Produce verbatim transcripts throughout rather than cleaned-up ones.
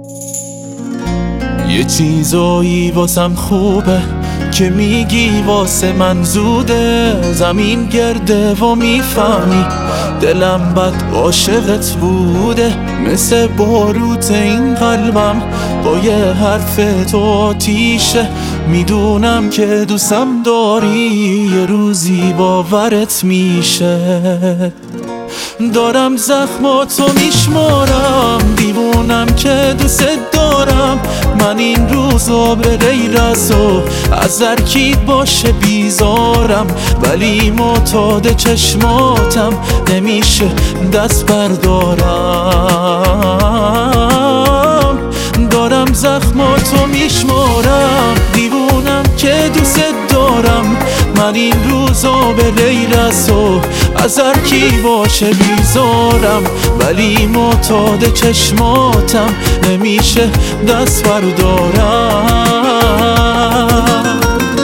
یه چیزایی واسم خوبه که میگی واسه من زوده، زمین گرده و میفهمی دلم بد عاشقت بوده. مثل باروت این قلبم با یه حرف تو آتیشه، میدونم که دوستم داری یه روزی باورت میشه. دارم زخماتو میشمارم، دیوونم که دوست دارم. من این روزا به غیر از تو از هر کی باشه بیزارم، ولی معتاد چشماتم نمیشه دست بردارم. دارم زخماتو میشمارم، دیوونم که دوست دارم. من این روزا به غیر از تو از هر کی باشه بیزارم، ولی معتاد چشماتم نمیشه دست بردارم.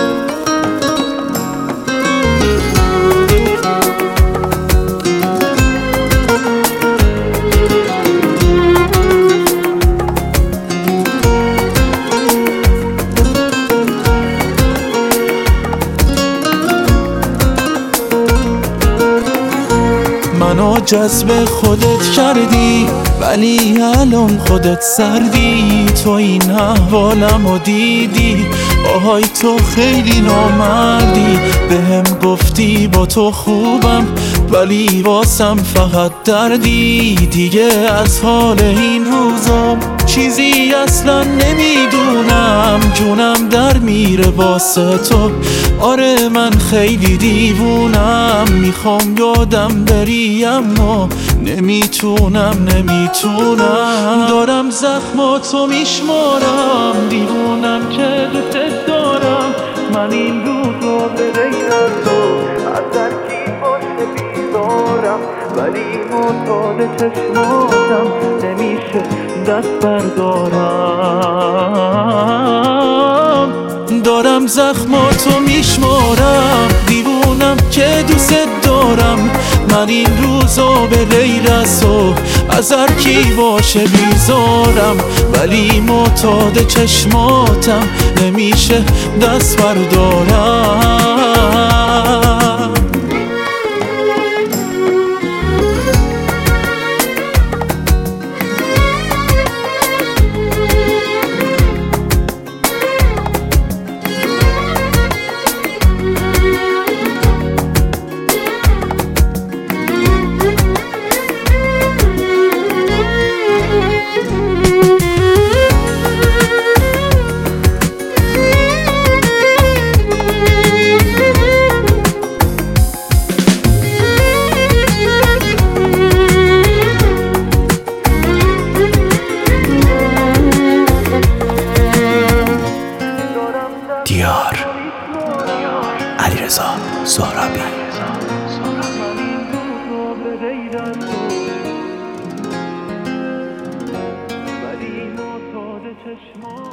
منو جذب خودت کردی ولی الان خودت سردی. تو این احوالمو دیدی، آهای تو خیلی نامردی. بهم گفتی با تو خوبم ولی واسم فقط دردی. دیگه از حال این روزام چیزی اصلا نمیدونم، جونم در میره واسه تو. آره من خیلی دیوونم، میخوام یادم بری اما نمیتونم نمیتونم. دارم زخماتو میشمارم، دیوونم که دوست دارم. من این روزا به غیر از تو از هر کی باشه بیزارم، ولی معتاد چشماتم نمیشه دست بردارم. دارم زخماتو میشمارم، دیوونم که دوست دارم. من این روزا به غیر از تو از هر کی باشه بیزارم، ولی معتاد چشماتم نمیشه دست بردارم. دیار علیرضا سهرابی. ولی معتاد چشماتم